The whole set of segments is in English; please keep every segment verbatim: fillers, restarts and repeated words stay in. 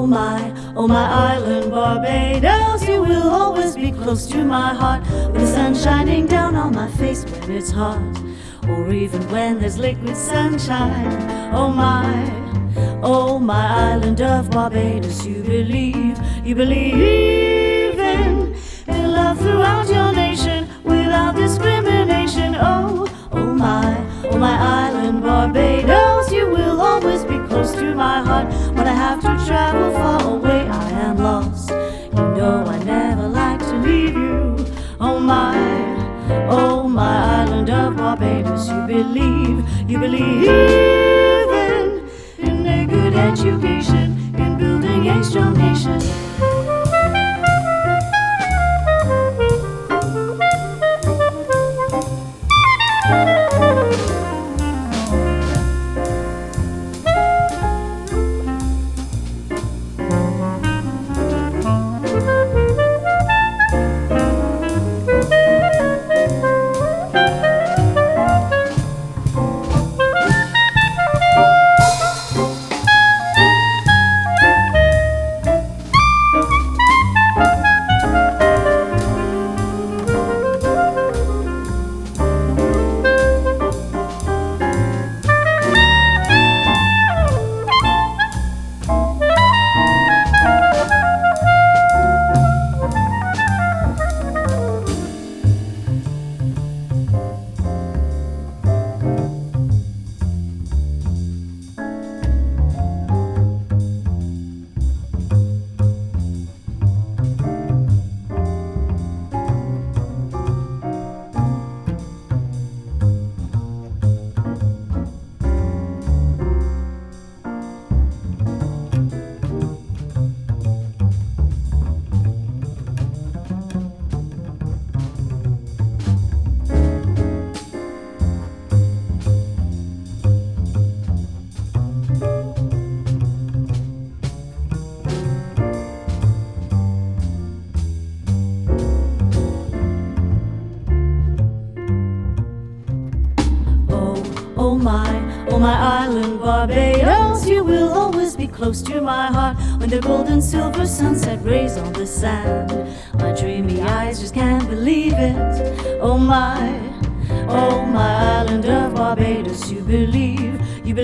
Oh my, oh my island Barbados, you will always be close to my heart. With the sun shining down on my face when it's hot, or even when there's liquid sunshine. Oh my, oh my island of Barbados, you believe, you believe in, in love throughout your nation without discrimination. Oh, oh my, oh my island Barbados, you will always be close to my heart. When I have to travel far away, I am lost. You know I never like to leave you. Oh my, oh my island of Barbados, you believe, you believe in, in a good education, in building a strong nation. Oh my, oh my island Barbados, you will always be close to my heart. When the gold and silver sunset rays on the sand, my dreamy eyes just can't believe it. Oh my, oh my island of Barbados, you believe, you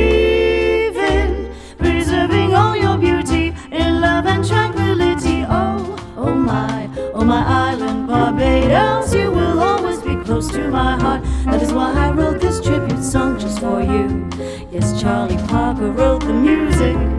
believe in preserving all your beauty in love and tranquility. Oh, oh my, oh my island Barbados, you will always be close to my heart. That is why I wrote this tribute song just for you. Yes, Charlie Parker wrote the music.